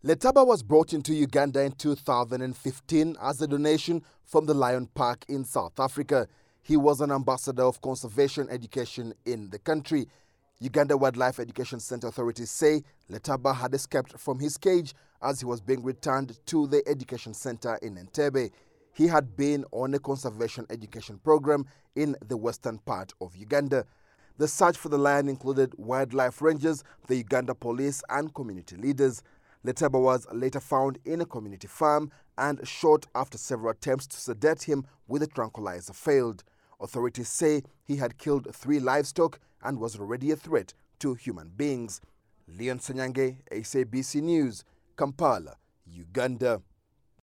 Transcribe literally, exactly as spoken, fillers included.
Letaba was brought into Uganda in two thousand fifteen as a donation from the Lion Park in South Africa. He was an ambassador of conservation education in the country. Uganda Wildlife Education Center authorities say Letaba had escaped from his cage as he was being returned to the education center in Entebbe. He had been on a conservation education program in the western part of Uganda. The search for the lion included wildlife rangers, the Uganda police and community leaders. Letaba was later found in a community farm and shot after several attempts to sedate him with a tranquilizer failed. Authorities say he had killed three livestock and was already a threat to human beings. Leon Sanyange, S A B C News, Kampala, Uganda.